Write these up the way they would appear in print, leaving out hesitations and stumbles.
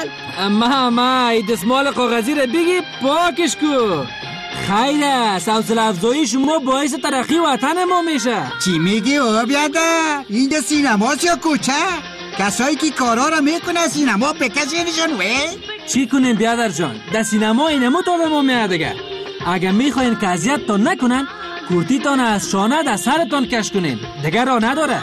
اما این دستمال کاغذی رو بگی پاکش کو. خیلی است، حوصله افزایی شما باعث ترقی وطن ما میشه. چی میگی او بیادر؟ اینجا سینماست یا کوچه؟ کسایی که کارا رو میکنه سینما بکشینشون وی؟ چی کنیم بیادر جان؟ در سینما اینمو تا به ما میادگه. اگه میخواین که اذیتتان نکنن کورتیتان از شانه در سرتان کش کنین، دیگر راه نداره.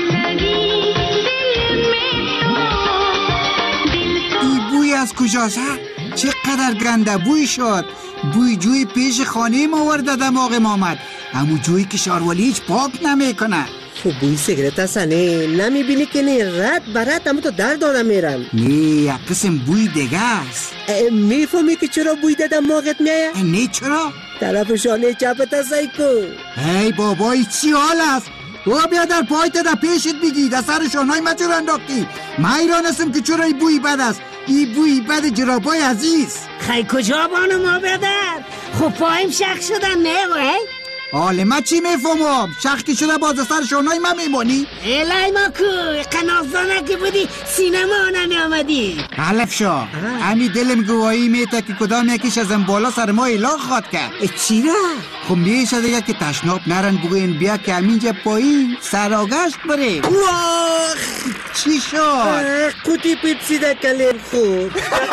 این بوی از کجاست؟ چقدر گنده بوی شد. بوی جوی پیش خانه ما ورده دماغ ما آمد. همون جوی که شاروالی هیچ پاک نمیکنه. خب بوی سیگرت هستنه، نمیبینی که نه رد برد همون تو در دادم میرن. نه یک قسم بوی دیگه است. میفهمی که چرا بوی ده دماغت میایه؟ نه چرا؟ طرف شانه چپت هستی کو. ای بابای چی حال است؟ تو بیا در پایت در پیشت بگی در سر شانهای من چرا انداختی؟ من ایران هستم که چرا این بوی بد است. این بوی بد جرابای عزیز. خیلی کجا بانو ما بدر؟ خب پایم شخ شدن نه وی؟ حالا من چی میفهمم؟ شخصی شده باز سر شانهای من میمانی؟ الهی ما کو قناصانه که بودی سینما نمی آمدی. حلف شو همی دلم گواهی میته که کدام یکیش از این بالا سر ما اعلان خواد کرد. چی را؟ خب میشه دیگه که تشناب نرن بگوین بیا که همینجا پایین سراغشت بره. واخ چی شد؟ قوطی پیپسی در کلیم خود.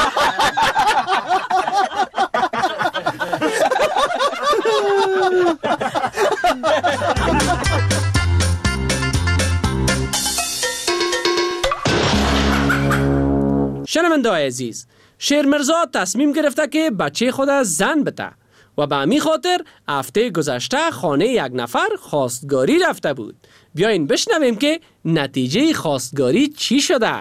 شنونده‌های عزیز، شیرمرزا تصمیم گرفته که بچه خود زن بده و به همین خاطر هفته گذشته خانه یک نفر خواستگاری رفته بود. بیاین بشنویم که نتیجه خواستگاری چی شده.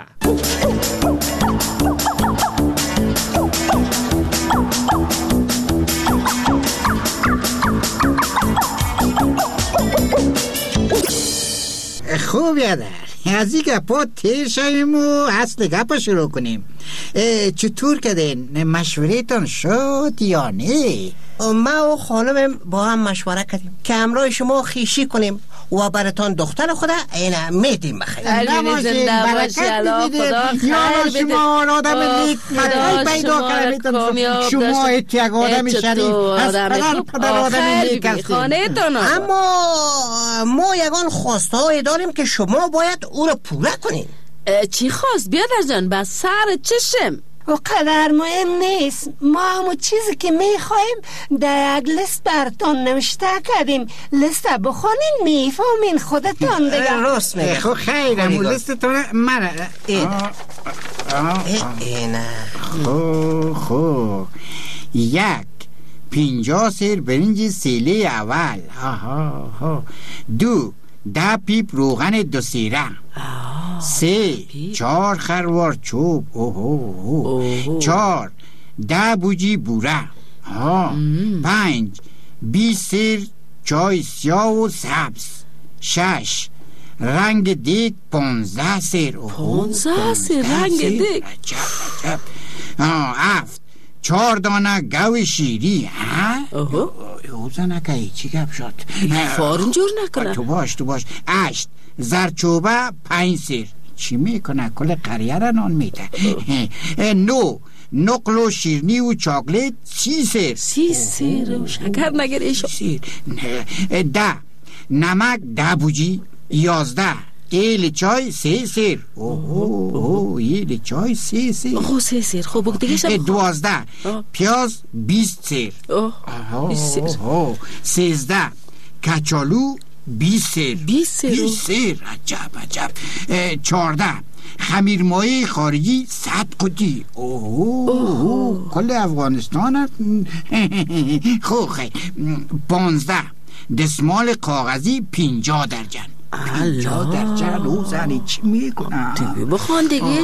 خوب یادر از این گپا تیر شویم و اصل گپا شروع کنیم. چطور کردین؟ مشورهتان شد یا نه؟ ما و خانمم با هم مشوره کردیم که همراه شما خیشی کنیم و براتان دختر خود اینا میدیم بخیر. نباشید برکت بگیدید یا شما آدم نیک مدهی پیدا کردید. شما یک آدم شریف از پدر آدم نیک هستید. اما ما یگان خواسته‌ای داریم که شما باید او رو پوره کنید. چی خواست بیادر جان؟ بس سر چشم و قدر مهم نیست. ما همون چیزی که میخواییم در یک لیست براتون نوشته کردیم. لیست بخونین میفهمین خودتون دیگه. راست میگه. خب خیر همون لیستتون من اینا خب 1 50 سیر برنج سیله اول 2 10 پیپ روغن 2 سیره 3 4 خروار چوب 4 10 بوجی بوره 5 20 سیر چای سیاه و سبز 6 رنگ دیگ 15 سیر 15 سیر رنگ دیگ 7 4 دانه گوی شیری اوزا نکهی چی گپ شد فارن جور نکنه تو باش 8 زرچوبه 5 سیر چی میکنه کل قریه را نان میده 9 نقل و شیرنی و چاکلیت 30 سیر 30 سیر و شکر نگریشو 10 نمک 10 بوجی 11 ایل چای 3 سیر ایل چای 3 سیر 3 سیر خب دیگه شب 12 پیاز 20 سیر 13 کچالو 20 سیر 20 سیر عجب 14 خمیر مایه خارجی 100 قطی کل افغانستان هست خوب 15 دستمال کاغذی 50 درجن 50 درجن او زنی چی میکنه بخوان دیگه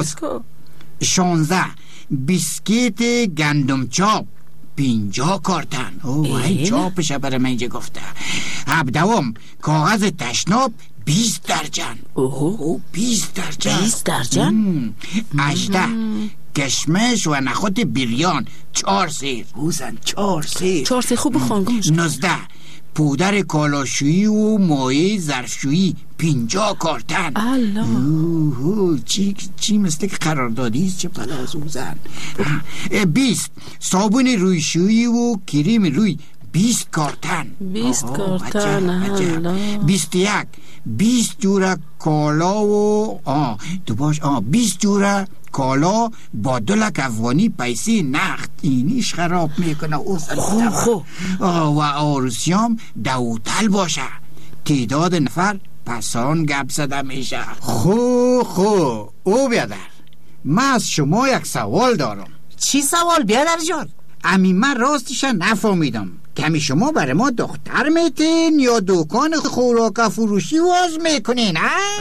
16 بیسکیت گندم چاپ 50 کارتن این چاپشه برای من اینجا گفته 17 کاغذ تشناب 20 درجن 20 درجن 18 کشمش و نخود بریان 4 سیر 4 سیر خوب بخوان 19 پودر کالاشویی و مایع ظرفشویی 50 کارتن. الله چی مثل که قراردادیست، چه پلازوزن. 20 صابون رویشویی و کریم روی 20 کارتن. 20 کارتن. 21 20 جوره کالا و 20 جوره کالا با 2 لک افغانی پیسه نقد. اینیش خراب میکنه. خب و آروسیام دوتل باشه. تعداد نفر پسان گپ زده میشه. خب او بیادر، من از شما یک سوال دارم. چی سوال بیادر جان؟ امی من راستش نفهمیدم. کمی شما برای ما دختر میتین یا دکان خوراک فروشی واز میکنین؟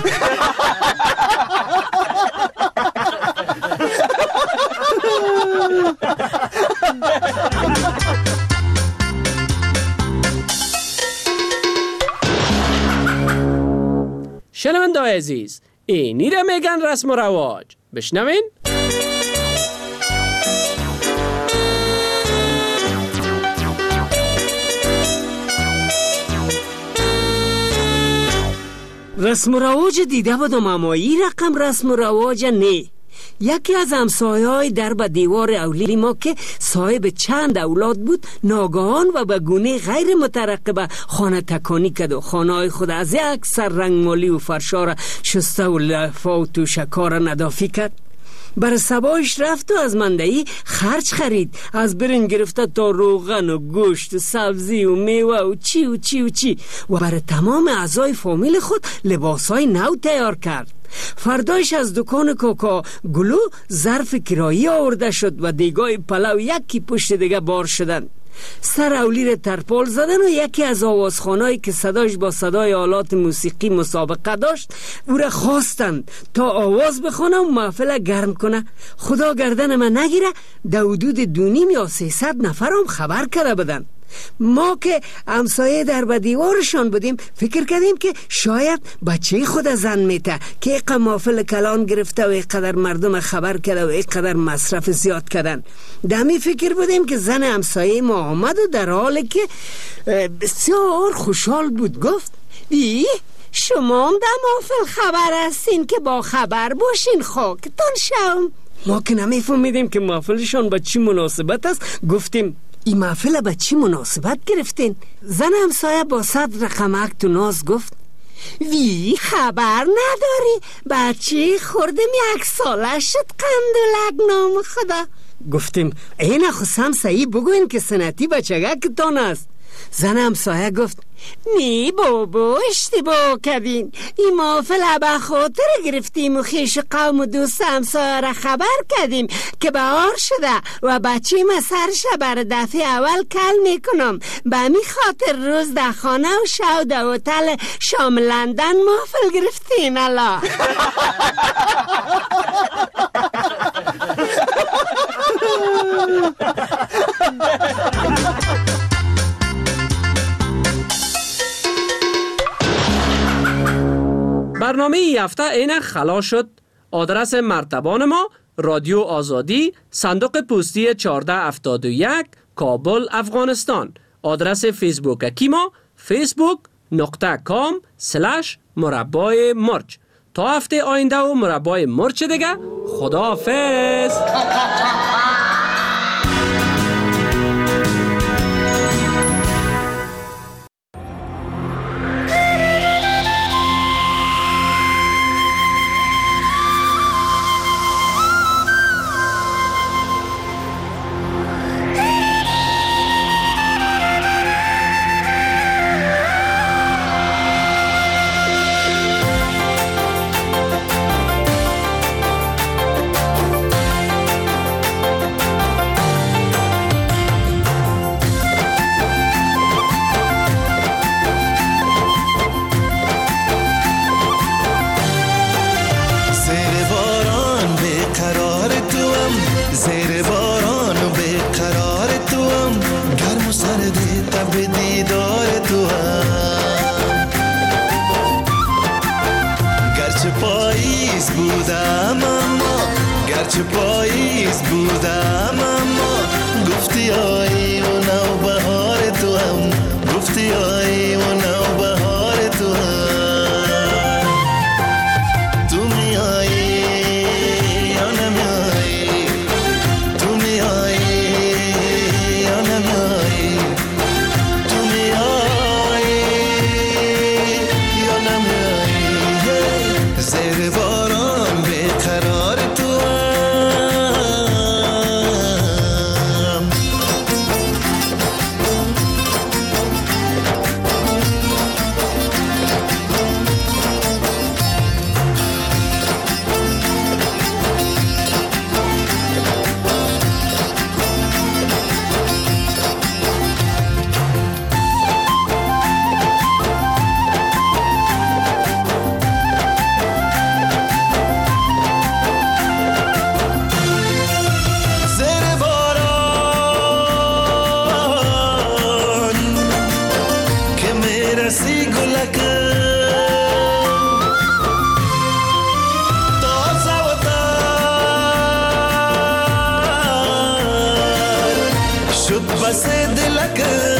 شنونده‌های عزیز، اینی را میگن رسم و رواج. بشنوین. رسم و رواج دیده بودم، اما این رقم رسم و رواج نه. یکی از همسایه‌های در به دیوار اولی ما که صاحب چند اولاد بود، ناگهان و به گونه غیر مترقبه خانه تکانی کرد و خانه‌های خود از یک سر رنگمالی و فرشار شسته و لفا و توشکار ندافی کرد. بر سبایش رفت و از مندهی خرج خرید، از برنج گرفته تا روغن و گوشت و سبزی و میوه و چی و برای تمام اعضای فامیل خود لباسای نو تیار کرد. فردایش از دکان کوکا گلو ظرف کرایی آورده شد و دیگای پلو یکی پشت دیگه بار شدند. سر اولی را ترپال زدن و یکی از آوازخانهایی که صداش با صدای آلات موسیقی مسابقه داشت او را خواستند تا آواز بخونه و محفل گرم کنه. خدا گردن من نگیره، در حدود 2.5 یا 300 نفر هم خبر کرده بدن. ما که همسایه در به دیوارشان بودیم فکر کردیم که شاید بچه خود زن میته که اینقدر محفل کلان گرفته و اینقدر مردم خبر کرده و اینقدر مصرف زیاد کردن. دمی فکر بودیم که زن همسایه ما آمد و در حالی که بسیار خوشحال بود گفت شما هم در محفل خبر هستین که با خبر باشین، خاکتان شم. ما که نمیفهمیدیم که محفلشان با چی مناسبت است گفتیم این محفل با چی مناسبت گرفتین؟ زن همسایه با صد رقمک تو ناز گفت خبر نداری بچه خوردم 1 ساله شد قندولک نام خدا. گفتیم این خسم سعی بگوین که سنتی بچگه کتان است. زن همسایه گفت نی بابا اشتباه کردین، این محفل به خاطر گرفتیم و خیش قوم و دوست همسایه را خبر کردیم که بهار شده و بچه ما سرش بر دفعه اول کل میکنم. به می خاطر روز در خانه و شو در هتل شام لندن محفل گرفتیم. الله برنامه ای هفته اینک خلاص شد. آدرس مرتبان ما رادیو آزادی، صندوق پستی 1471 کابل افغانستان. آدرس فیسبوک ما facebook.com/مربای مرچ. تا هفته آینده و مربای مرچ دیگه، خداحافظ. گرچه پاییز بودم اما گفتی آیی و نوبهار تو هم گفتی بیایی و نوبهار تو هم. تو میایی یا نمیایی، تو میایی یا نمیایی، تو میایی یا نمیایی. زیر باران بیقرار تو هم. زیر باران که میرسی گلکن تازه و تر شد بس دلکن.